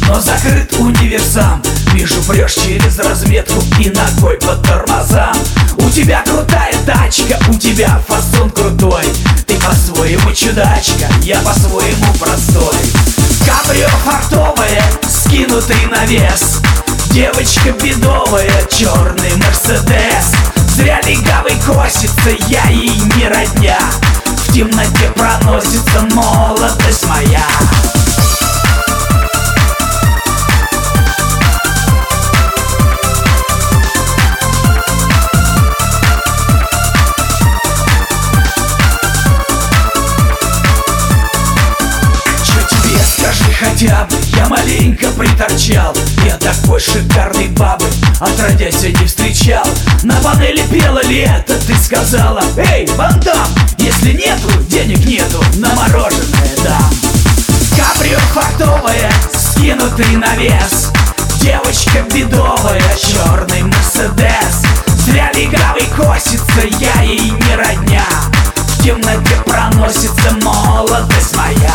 но закрыт универсам. Вижу, прешь через разметку и ногой по тормозам. У тебя крутая тачка, у тебя фасон крутой. Ты по-своему чудачка, я по-своему простой. Кабрио фартовое, скинутый навес. Девочка бедовая, черный Мерседес. Зря легавый косится, я ей не родня. В темноте проносится молодость моя. Хотя бы я маленько приторчал. Я такой шикарной бабы отродясь не встречал. На панели пела лето, ты сказала: эй, бандам, если нету, денег нету, на мороженое дам. Кабрио фартовая, скинутый навес. Девочка бедовая, черный Мерседес. Зря легавый косится, я ей не родня. В темноте проносится молодость моя.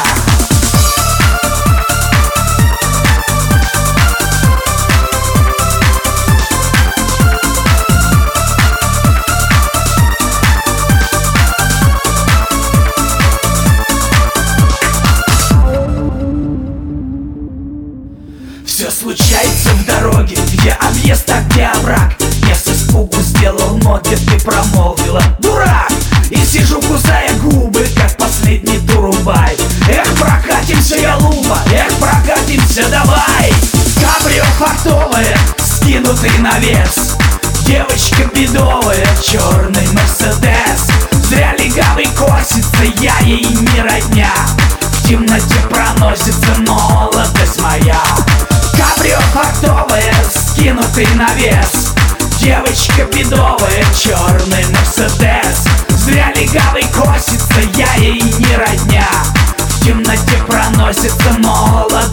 Все случается в дороге, где объезд, а где овраг. Я с испугу сделал ноги, ты промолвила: дурак! И сижу, кусая губы, как последний турубай. Эх, прокатимся, Ялуба, эх, прокатимся, давай! Кабрио фартовая, скинутый навес. Девочка бедовая, черный Мерседес. Зря легавый косится, я ей не родня. В темноте проносится молодость моя. Кабрио фартовая, скинутый навес. Девочка бедовая, черный Мерседес. Зря легавый косится, я ей не родня. В темноте проносится молодость.